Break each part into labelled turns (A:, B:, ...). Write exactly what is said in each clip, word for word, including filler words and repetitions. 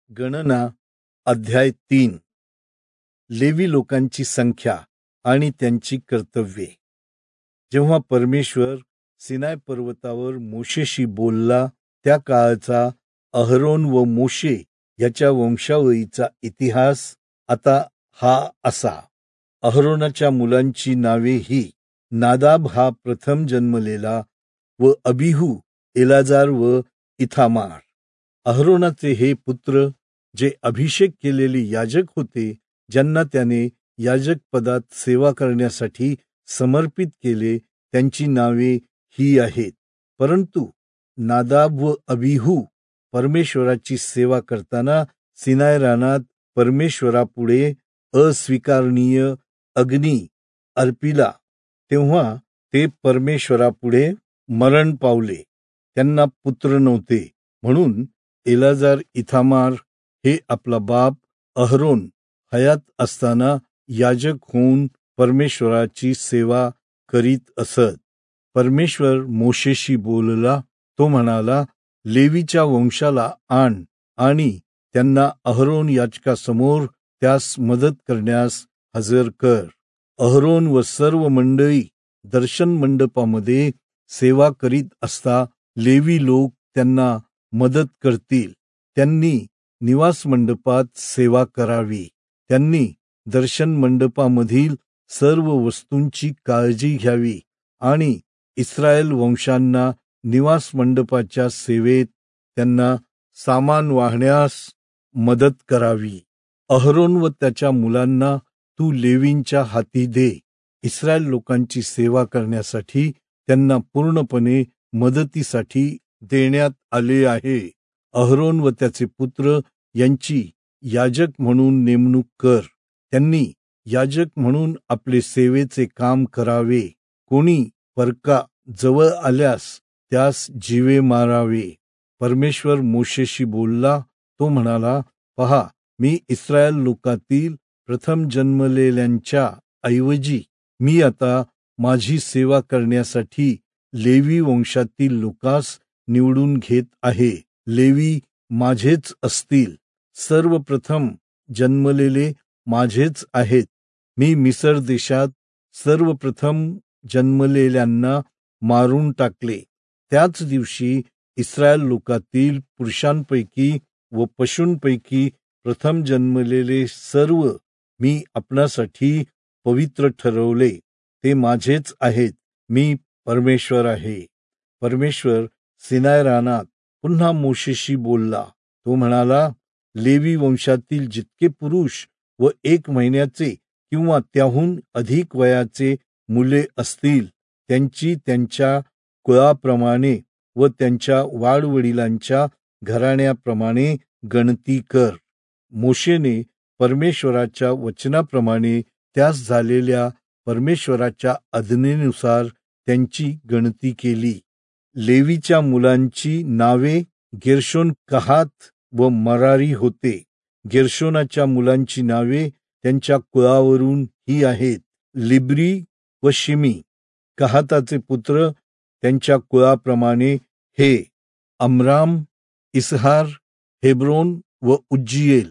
A: गणना अध्याय तीन. लेवी लोकांची संख्या आणि त्यांची कर्तव्ये. जेव्हा परमेश्वर सिनाय पर्वतावर मोशेशी बोलला त्या काळचा अहरोन व मोशे याच्या वंशावळीचा इतिहास आता हा असा. अहरोनाच्या मुलांची नावे ही: नादाब हा प्रथम जन्मलेला व अबिहू, एलाजार व इथामार. अहरोनाचे हे पुत्र जे अभिषेक केलेले याजक होते, ज्यांना त्याने याजक पदात सेवा करण्यासाठी समर्पित केले, त्यांची नावे ही आहेत. परंतु नादाब व अबिहू परमेश्वराची सेवा करताना सिनाय रानात परमेश्वरापुढे अस्वीकारनीय अग्नी अर्पिला, तेव्हा ते परमेश्वरापुढे मरण पावले. त्यांना पुत्र नव्हते, म्हणून एलाजार इथामार हे आपला बाप अहरोन हयात असताना याजक होऊन परमेश्वराची सेवा करीत असत. परमेश्वर मोशेशी बोलला. तो म्हणाला, लेवीच्या वंशाला आण आणि त्यांना अहरोन याजकासमोर त्यास मदत करण्यास हजर कर. अहरोन व सर्व मंडळी दर्शन मंडपामध्ये सेवा करीत असता लेवी लोक त्यांना मदत करतील. त्यांनी निवास मंडपात सेवा करावी. त्यांनी दर्शन मंडपामधील सर्व वस्तूंची काळजी घ्यावी आणि इस्रायल वंशांना निवास मंडपाच्या सेवेत त्यांना सामान वाहण्यास मदत करावी. अहरोन व त्याच्या मुलांना तू लेवींच्या हाती दे. इस्रायल लोकांची सेवा करण्यासाठी त्यांना पूर्णपणे मदतीसाठी देण्यात आले आहे. अहरोन व त्याचे पुत्र यांची याजक म्हणून नेमणूक कर. त्यांनी याजक म्हणून आपले सेवेचे काम करावे. कोणी परका जवळ आल्यास त्यास जीवे मारावे. परमेश्वर मोशेशी बोलला. तो म्हणाला, पहा, मी इस्रायल लोकातील प्रथम जन्मलेल्यांच्या ऐवजी मी आता माझी सेवा करण्यासाठी लेवी वंशातील लोकास निवडून घेत आहे. लेवी माझेच असतील. सर्वप्रथम जन्मलेले माझेच आहेत. मी मिस्र देशात सर्वप्रथम जन्मलेल्यांना मारून टाकले. त्याच दिवशी इस्रायल लोकातील पुरुषांपैकी व पशूंपैकी प्रथम जन्मलेले सर्व मी आपणासाठी पवित्र ठरवले. ते माझेच आहेत. मी परमेश्वर आहे. परमेश्वर सिनाय रानात पुन्हा मोशेशी बोलला. तो म्हणाला, लेवी वंशातील जितके पुरुष व एक महिन्याचे किंवा त्याहून अधिक वयाचे मुले असतील, त्यांची त्यांच्या कुळाप्रमाणे व त्यांच्या वाडवडिलांच्या घराण्याप्रमाणे गणती कर. मोशेने परमेश्वराच्या वचनाप्रमाणे त्यास झालेल्या परमेश्वराच्या आज्ञेनुसार त्यांची गणती केली. लेवीच्या मुलांची नावे गेर्शोन, कहात व मरारी होते. गेर्शोनाच्या मुलांची नावे त्यांच्या कुळावरून ही आहेत: लिब्री व शिमी. कहाताचे पुत्र त्यांच्या कुळाप्रमाणे हे: अमराम, इसहार, हेब्रोन व उज्जिएल.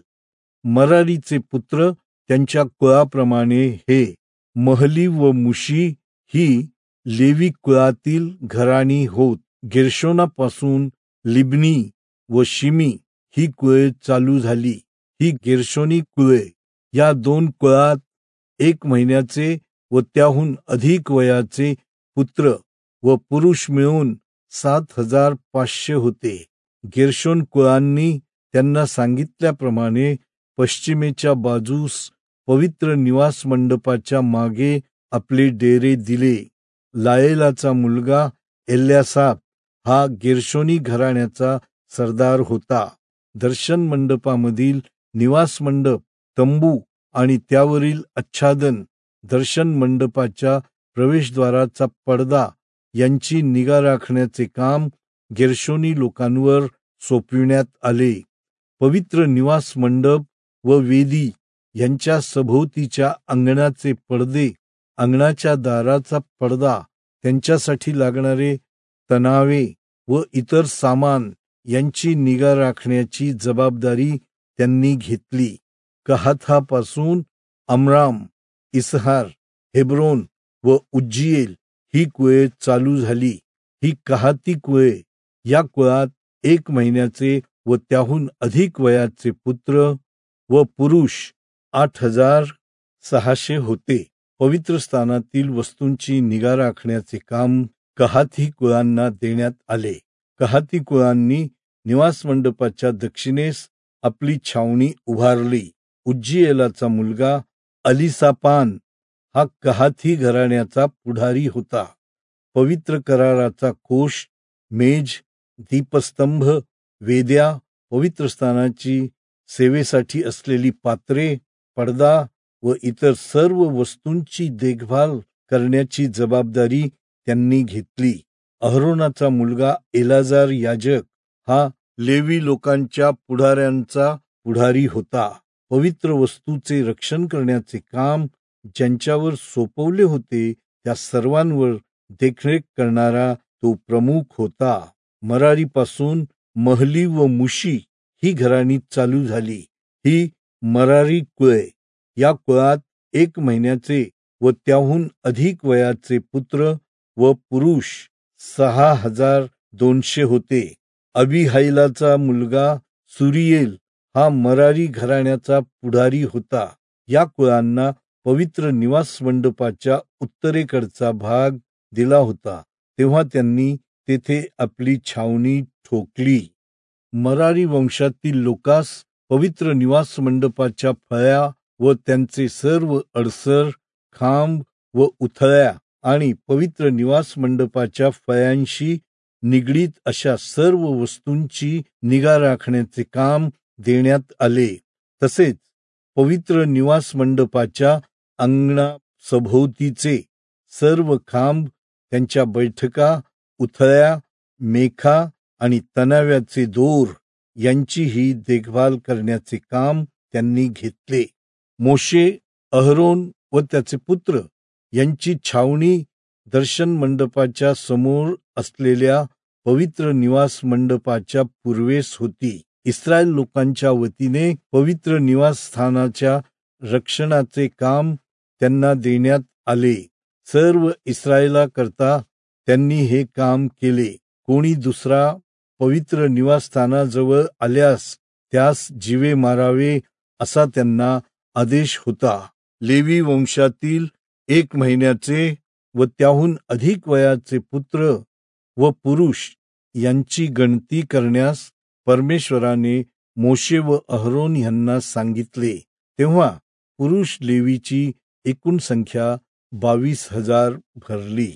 A: मरारीचे पुत्र त्यांच्या कुळाप्रमाणे हे: महली व मुशी. ही लेवी कुळातील घराणी होत. गेर्शोनापासून लिब्नी व शिमी ही कुळे चालू झाली. ही गेर्शोनी कुळे. या दोन कुळात एक महिन्याचे व त्याहून अधिक वयाचे पुत्र व पुरुष मिळून सात हजार पाचशे होते. गेर्शोन कुळांनी त्यांना सांगितल्याप्रमाणे पश्चिमेच्या बाजूस पवित्र निवास मंडपाच्या मागे आपले डेरे दिले. लाएलाचा मुलगा एल्यासाप हा गेर्शोनी घराण्याचा सरदार होता. दर्शन मंडपामधील निवास मंडप, तंबू आणि त्यावरील आच्छादन, दर्शन मंडपाच्या प्रवेशद्वाराचा पडदा यांची निगा राखण्याचे काम गेर्शोनी लोकांवर सोपविण्यात आले. पवित्र निवास मंडप व वेदी यांच्या सभोवतीच्या अंगणाचे पडदे, अंगणाच्या दाराचा पडदा, त्यांच्यासाठी लागणारे तणावे व इतर सामान यांची निगा राखण्याची जबाबदारी त्यांनी घेतली. कहातापासून अमराम, इसहार, हेब्रोन व उज्जीएल ही कुळे चालू झाली. ही कहाती कुळे. या कुळात एक महिन्याचे व त्याहून अधिक वयाचे पुत्र व पुरुष आठ हजार सहाशे होते. पवित्र स्थानातील वस्तूंची निगा राखण्याचे काम कहाती कुळांना देण्यात आले. कहाती कुळांनी निवास मंडपाच्या दक्षिणेस आपली छावणी उभारली. उज्जीएलाचा मुलगा अलिसापान हा कहाती घराण्याचा पुढारी होता. पवित्र कराराचा कोश, मेज, दीपस्तंभ, वेद्या, पवित्र स्थानाची सेवेसाठी असलेली पात्रे, पडदा व इतर सर्व वस्तूंची देखभाल करण्याची जबाबदारी त्यांनी घेतली. अहरोनाचा मुलगा एलाजार याजक हा लेवी लोकांच्या पुढाऱ्यांचा पुढारी होता. पवित्र वस्तूचे रक्षण करण्याचे काम ज्यांच्यावर सोपवले होते त्या सर्वांवर देखरेख करणारा तो प्रमुख होता. मरारीपासून महली व मुशी ही घराणी चालू झाली. ही मरारी कुळे. या कुळात एक महिन्याचे व त्याहून अधिक वयाचे पुत्र व पुरुष सहा हजार दोनशे होते. अबिहाईलाचा मुलगा सुरियेल हा मरारी घराण्याचा पुढारी होता. या कुळांना पवित्र निवास मंडपाच्या उत्तरेकडचा भाग दिला होता, तेव्हा त्यांनी तेथे आपली छावणी ठोकली. मरारी वंशातील लोकास पवित्र निवास मंडपाच्या फळ्या व त्यांचे सर्व अडसर, खांब व उथळ्या आणि पवित्र निवास मंडपाच्या फळ्यांशी निगडीत अशा सर्व वस्तूंची निगा राखण्याचे काम देण्यात आले. तसेच पवित्र निवास मंडपाच्या अंगणा सभोवतीचे सर्व खांब, त्यांच्या बैठका, उथळ्या, मेखा आणि तणाव्याचे दोर यांचीही देखभाल करण्याचे काम त्यांनी घेतले. मोशे, अहरोन व त्याचे पुत्र यांची छावणी दर्शन मंडपाच्या समोर असलेल्या पवित्र निवास मंडपाच्या पूर्वेस होती. इस्रायल लोकांच्या वतीने पवित्र निवास स्थानाच्या रक्षणाचे काम त्यांना देण्यात आले. सर्व इस्रायलाकरता त्यांनी हे काम केले. कोणी दुसरा पवित्र निवासस्थानाजवळ आल्यास त्यास जीवे मारावे असा त्यांना आदेश होता. लेवी वंशातील एक महिन्याचे व त्याहून अधिक वयाचे पुत्र व पुरुष यांची गणती करण्यास परमेश्वराने मोशे व अहरोन यांना सांगितले. तेव्हा पुरुष लेवीची एकूण संख्या बावीस हजार भरली.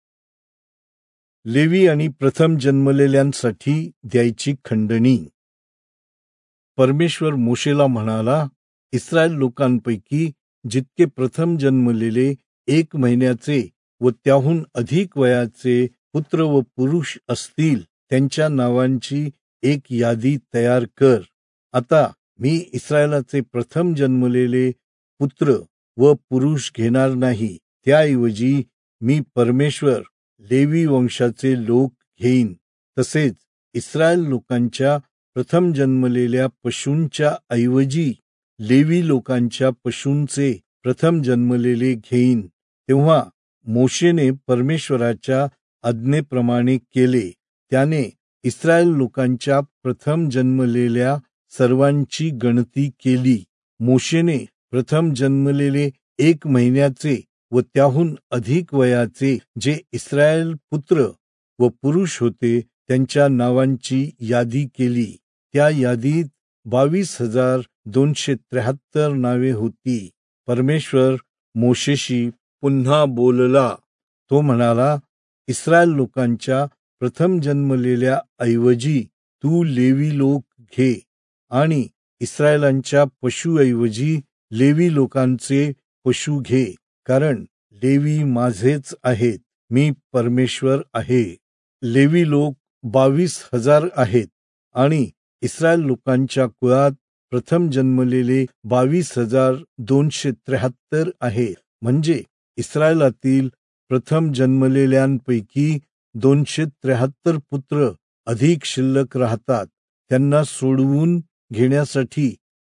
A: लेवी आणि प्रथम जन्मलेल्यांसाठी द्यायची खंडणी. परमेश्वर मोशेला म्हणाला, इस्रायल लोकांपैकी जितके प्रथम जन्मलेले एक महिन्याचे व त्याहून अधिक वयाचे पुत्र व पुरुष असतील त्यांच्या नावांची एक यादी तयार कर. आता मी इस्रायलाचे प्रथम जन्मलेले पुत्र व पुरुष घेणार नाही. त्याऐवजी मी परमेश्वर लेवी वंशाचे लोक घेईन. तसेच इस्रायल लोकांच्या प्रथम जन्मलेल्या पशूंच्या ऐवजी लेवी लोकांच्या पशूंचे प्रथम जन्मलेले घेईन. तेव्हा मोशेने परमेश्वराच्या आज्ञेप्रमाणे केले. त्याने इस्रायल लोकांच्या प्रथम जन्मलेल्या सर्वांची गणती केली. मोशेने प्रथम जन्मलेले एक महिन्याचे व त्याहून अधिक वयाचे जे इस्रायल पुत्र व पुरुष होते त्यांच्या नावांची यादी केली. त्या यादीत बावीस हजार दोनशे त्र्याहत्तर नावे होती. परमेश्वर मोशेशी पुन्हा बोलला. तो म्हणाला, इस्रायल लोकांच्या प्रथम जन्मलेल्या ऐवजी तू लेवी लोक घे आणि इस्रायलांच्या पशुऐवजी लेवी लोकांचे पशु घे, कारण लेवी माझेच आहेत. मी परमेश्वर आहे. लेवी लोक बावीस हजार आहेत आणि इस्रायल लोकांच्या कुळात प्रथम जन्मलेले बावीस हजार दोनशे त्र्याहत्तर आहे. म्हणजे इस्रायलातील प्रथम जन्मलेल्यांपैकी दोनशे त्र्याहत्तर पुत्र अधिक शिल्लक राहतात. त्यांना सोडवून घेण्यासाठी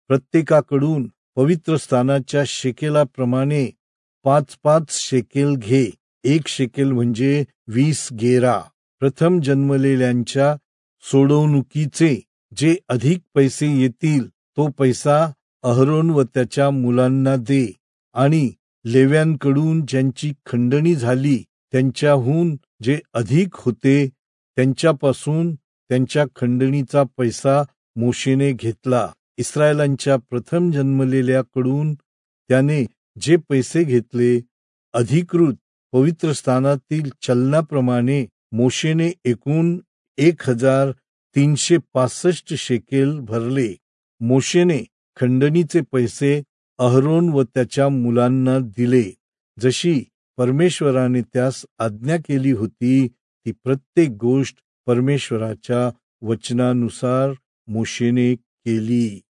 A: प्रत्येकाकडून पवित्र स्थानाच्या शेकेलाप्रमाणे पाच पाच शेकेल घे. एक शेकेल म्हणजे वीस गेरा. प्रथम जन्मलेल्यांच्या सोडवणुकीचे जे अधिक पैसे येतील तो पैसा अहरोन व त्याच्या मुलांना दे. आणि लेव्यांकडून ज्यांची खंडणी झाली त्यांच्याहून जे अधिक होते त्यांच्यापासून त्यांच्या खंडणीचा पैसा मोशेने घेतला. इस्रायलांच्या प्रथम जन्मलेल्याकडून त्याने जे पैसे घेतले अधिकृत पवित्र स्थानातील चलनाप्रमाणे मोशेने एकूण एक हजार तीनशे पासष्ट शेकेल भरले. मोशेने खंडणीचे पैसे अहरोन व त्याच्या मुलांना दिले. जशी परमेश्वराने त्यास आज्ञा केली होती ती प्रत्येक गोष्ट परमेश्वराच्या वचनानुसार मोशेने केली.